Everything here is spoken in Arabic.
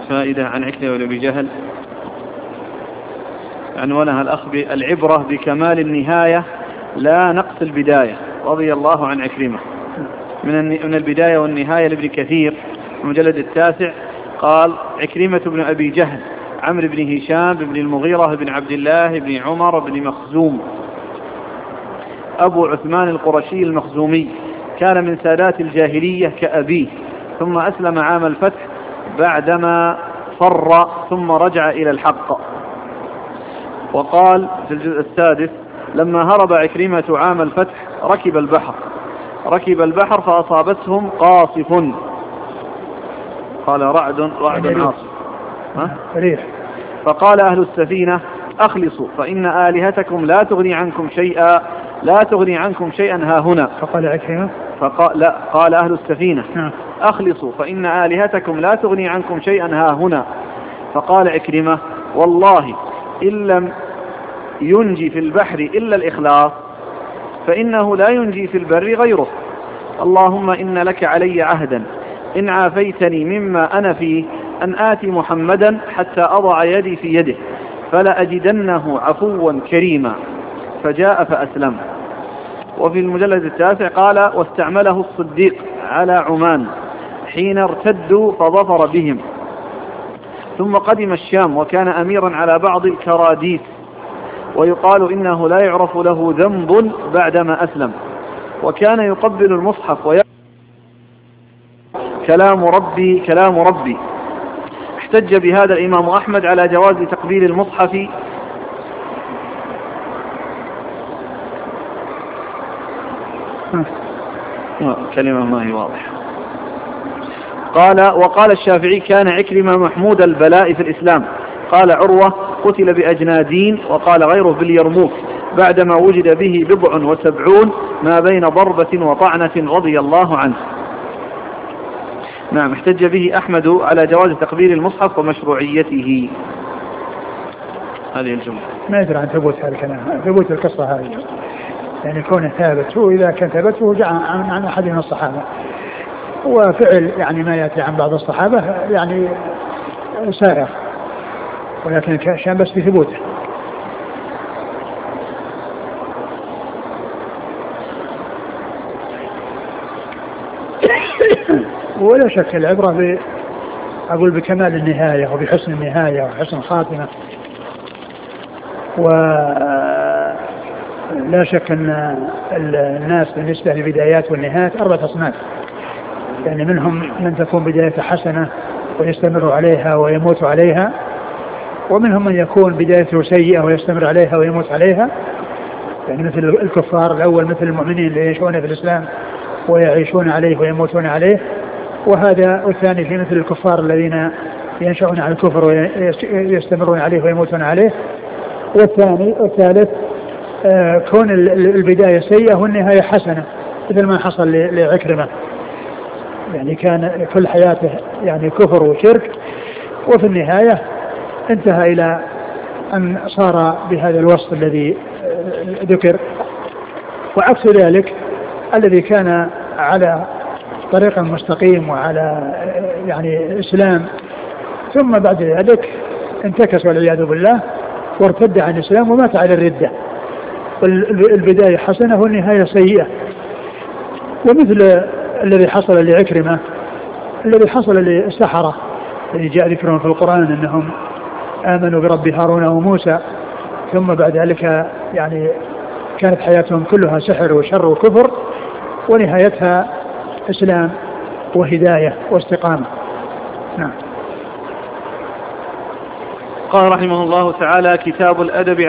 فائدة عن عكرمة بن أبي جهل عنوانها الأخ العبرة بكمال النهاية لا نقص البداية، رضي الله عن عكرمة. من البداية والنهاية لابن كثير المجلد 9 قال: عكرمة بن أبي جهل عمرو بن هشام بن المغيرة بن عبد الله بن عمر بن مخزوم أبو عثمان القرشي المخزومي، كان من سادات الجاهلية كأبيه، ثم أسلم عام الفتح بعدما فر ثم رجع إلى الحق. وقال في الجزء 6: لما هرب عكرمة عام الفتح ركب البحر فأصابتهم قاصف، قال رعد عاصف، فقال أهل السفينة: أخلصوا فإن آلهتكم لا تغني عنكم شيئا ها هنا. فقال عكرمة قال أهل السفينة: أخلصوا فإن آلهتكم لا تغني عنكم شيئا ها هنا. فقال عكرمة: والله إن لم ينجي في البحر إلا الإخلاص فإنه لا ينجي في البر غيره. اللهم إن لك علي عهدا إن عافيتني مما أنا فيه أن آتي محمدا حتى أضع يدي في يده فلأجدنه عفوا كريما. فجاء فأسلم. وفي المجلد 9 قال: واستعمله الصديق على عمان حين ارتدوا فظفر بهم، ثم قدم الشام وكان أميرا على بعض الكراديس، ويقال إنه لا يعرف له ذنب بعدما أسلم، وكان يقبل المصحف ويقول: كلام ربي. احتج بهذا الإمام أحمد على جواز تقبيل المصحف كلمة ما هي واضحة. وقال الشافعي: كان عكرمة محمود البلاء في الإسلام. قال عروة: قتل بأجنادين. وقال غيره: باليرموك، بعدما وجد به 77 ما بين ضربة وطعنة، رضي الله عنه. نعم، احتج به أحمد على جواز تقبيل المصحف ومشروعيته. هذه الجملة ما يدري عن ثبوت هذا الكلام، ثبوت القصة هذه، يعني كونه ثابت، هو إذا كان ثبته جاء عن أحد من الصحابة، وفعل يعني ما يأتي عن بعض الصحابة يعني سائر، ولكن كان بس في ثبوته. ولا شك العبرة أقول بكمال النهاية وبحسن النهاية وحسن الخاتمة. ولا شك أن الناس بالنسبة للبدايات والنهايات 4 أصناف، يعني منهم من تكون بدايته حسنة ويستمر عليها ويموت عليها، ومنهم من يكون بدايته سيئة ويستمر عليها ويموت عليها، يعني مثل الكفار الأول، مثل المؤمنين اللي يعيشون في الإسلام ويعيشون عليه ويموتون عليه، وهذا الثاني في مثل الكفار الذين ينشأون على الكفر ويستمرون عليه ويموتون عليه. والثالث كون البداية سيئة والنهاية حسنة، مثل ما حصل لعكرمة، يعني كان كل حياته يعني كفر وشرك، وفي النهاية انتهى إلى أن صار بهذا الوصف الذي ذكر. وعكس ذلك الذي كان على طريق مستقيم وعلى يعني إسلام، ثم بعد ذلك انتكس والعياذ بالله وارتد عن الإسلام ومات على الردة، والبداية حسنة والنهاية سيئة. ومثل الذي حصل لعكرمة، الذي حصل للسحرة الذي جاء ذكرهم في القرآن أنهم آمنوا برب هارون وموسى، ثم بعد ذلك يعني كانت حياتهم كلها سحر وشر وكفر، ونهايتها إسلام وهداية واستقامة. نعم. قال رحمه الله تعالى: كتاب الأدب